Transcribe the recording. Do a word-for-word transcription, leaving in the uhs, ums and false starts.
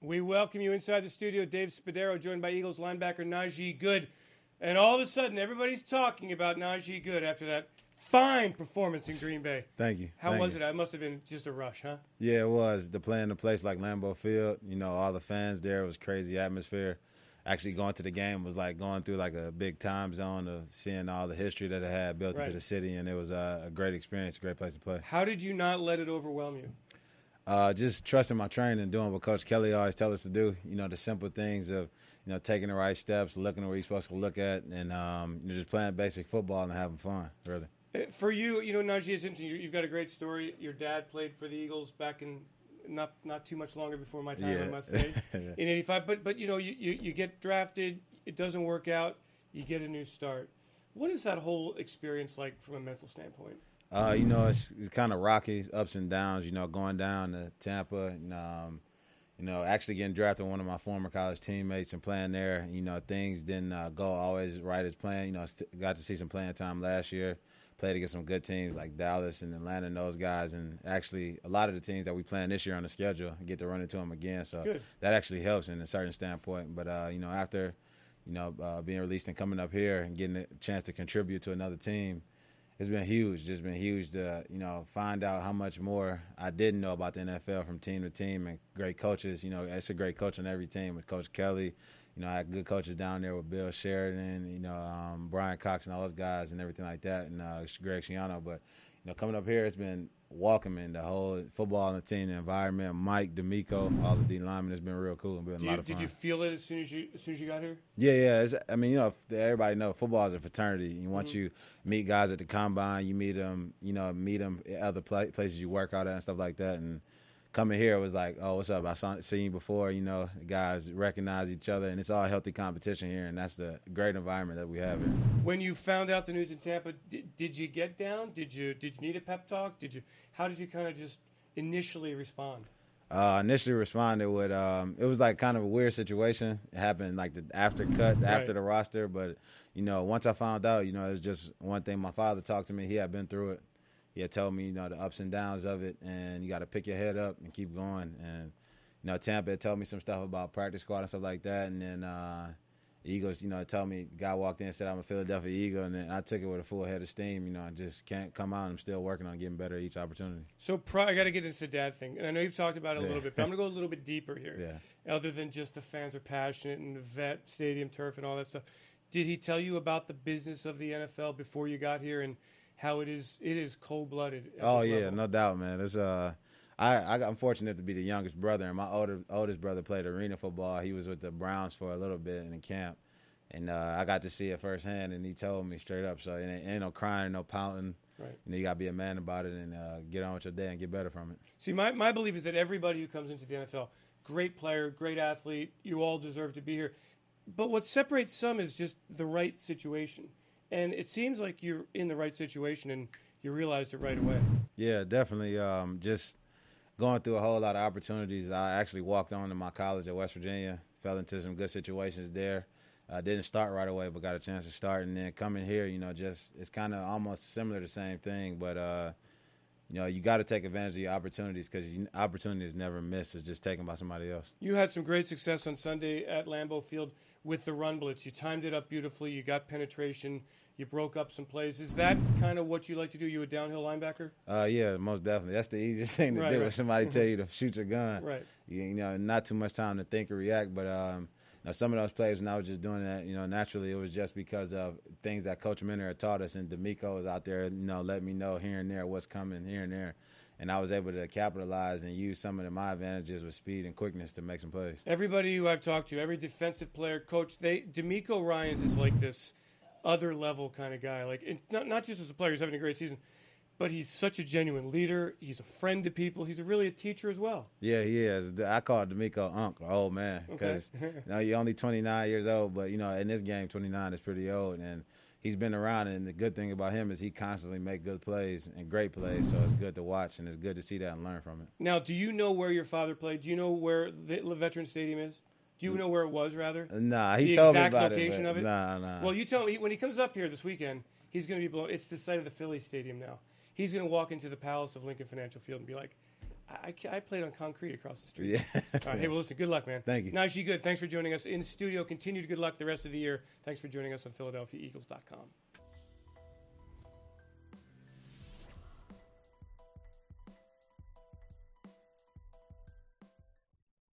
We welcome you inside the studio. Dave Spadaro, joined by Eagles linebacker Najee Goode. And all of a sudden, everybody's talking about Najee Goode after that fine performance in Green Bay. Thank you. How Thank was you. it? It must have been just a rush, huh? Yeah, it was. To play in a place like Lambeau Field, you know, all the fans there, it was crazy atmosphere. Actually going to the game was like going through like a big time zone of seeing all the history that it had built Right. into the city, and it was a, a great experience, a great place to play. How did you not let it overwhelm you? Uh, just trusting my training and doing what Coach Kelly always tells us to do. You know, the simple things of, you know, taking the right steps, looking where you're supposed to look at, and um, you're just playing basic football and having fun, really. For you, you know, Najee, it's interesting. You've got a great story. Your dad played for the Eagles back in not not too much longer before my time, Yeah. I must say, in eighty-five. But, but you know, you, you, you get drafted. It doesn't work out. You get a new start. What is that whole experience like from a mental standpoint? Uh, you know, it's, it's kind of rocky, ups and downs. You know, going down to Tampa, and, um, you know, actually getting drafted with one of my former college teammates and playing there. You know, things didn't uh, go always right as planned. You know, st- got to see some playing time last year. Played against some good teams like Dallas and Atlanta and those guys. And actually, a lot of the teams that we playing this year on the schedule, I get to run into them again. So Good. that actually helps in a certain standpoint. But, uh, you know, after, you know, uh, being released and coming up here and getting a chance to contribute to another team, it's been huge. Just been huge to, you know, find out how much more I didn't know about the N F L from team to team, and great coaches. You know, it's a great coach on every team with Coach Kelly. You know, I had good coaches down there with Bill Sheridan, you know, um, Brian Cox and all those guys and everything like that, and uh, Greg Schiano. But, you know, coming up here, it's been welcoming, the whole football and the team, the environment. Mike, D'Amico, all the D linemen, it's been real cool and been a Do lot you, of fun. did you feel it as soon as you as soon as you got here? Yeah, yeah. It's, I mean, you know, everybody know football is a fraternity. You once Mm-hmm. you meet guys at the combine, you meet them, you know, meet them at other pla places you work out at and stuff like that. And coming here was like, oh, what's up? I saw seen you before. You know, the guys recognize each other, and it's all healthy competition here, and that's the great environment that we have here. When you found out the news in Tampa, did, did you get down? Did you did you need a pep talk? Did you? How did you kind of just initially respond? Uh, initially responded with, um, it was like kind of a weird situation. It happened like the after cut, after Right. the roster. But, you know, once I found out, you know, it was just one thing. My father talked to me. He had been through it. He had told me, you know, the ups and downs of it, and you got to pick your head up and keep going. And, you know, Tampa had told me some stuff about practice squad and stuff like that. And then uh, Eagles, you know, told me, the guy walked in and said, I'm a Philadelphia Eagle. And then I took it with a full head of steam. You know, I just can't come out. I'm still working on getting better each opportunity. So pri- I got to get into the dad thing, and I know you've talked about it a Yeah. little bit, but I'm going to go a little bit deeper here. Yeah. Other than just the fans are passionate and the vet stadium turf and all that stuff, did he tell you about the business of the N F L before you got here and how it is it is cold blooded? Oh yeah, no doubt, man. It's uh, I, I got, I'm fortunate to be the youngest brother, and my older oldest brother played arena football. He was with the Browns for a little bit in the camp, and uh, I got to see it firsthand. And he told me straight up, so it ain't, ain't no crying, no pouting. Right. You know, you gotta be a man about it and uh, get on with your day and get better from it. See, my, my belief is that everybody who comes into the N F L, great player, great athlete, you all deserve to be here. But what separates some is just the right situation. And it seems like you're in the right situation and you realized it right away. Yeah, definitely. Um, just going through a whole lot of opportunities. I actually walked on to my college at West Virginia, fell into some good situations there. I didn't start right away, but got a chance to start. And then coming here, you know, just it's kind of almost similar, the same thing. But, uh, you know, you got to take advantage of your opportunities because opportunities never miss. It's just taken by somebody else. You had some great success on Sunday at Lambeau Field with the run blitz. You timed it up beautifully. You got penetration. You broke up some plays. Is that kind of what you like to do? You a downhill linebacker? Uh, yeah, most definitely. That's the easiest thing to Right, do. right. If somebody tell you to shoot your gun, Right. You, you know, not too much time to think or react. But um, now some of those plays, when I was just doing that, you know, naturally, it was just because of things that Coach Minner had taught us, and D'Amico was out there, you know, let me know here and there what's coming here and there. And I was able to capitalize and use some of the, my advantages with speed and quickness to make some plays. Everybody who I've talked to, every defensive player, coach, they D'Amico Ryans is like this other level kind of guy. Like it, not not just as a player, he's having a great season, but he's such a genuine leader. He's a friend to people. He's a, really a teacher as well. Yeah, he is. I call D'Amico Unc, or old man, because Okay. you know, you're only twenty-nine years old, but you know, in this game, twenty-nine is pretty old, and he's been around. And the good thing about him is he constantly make good plays and great plays, so it's good to watch and it's good to see that and learn from it. Now, do you know where your father played? Do you know where the Veteran Stadium is? Do you know where it was, rather? Nah, he the told me exact about location it, of but it? Nah, nah. Well, you tell me when he comes up here this weekend, he's going to be blown. It's the site of the Philly Stadium now. He's going to walk into the Palace of Lincoln Financial Field and be like, I, I played on concrete across the street. Yeah. All right. Hey, well, listen, good luck, man. Thank you. Najee Good, thanks for joining us in studio. Continued good luck the rest of the year. Thanks for joining us on Philadelphia Eagles dot com.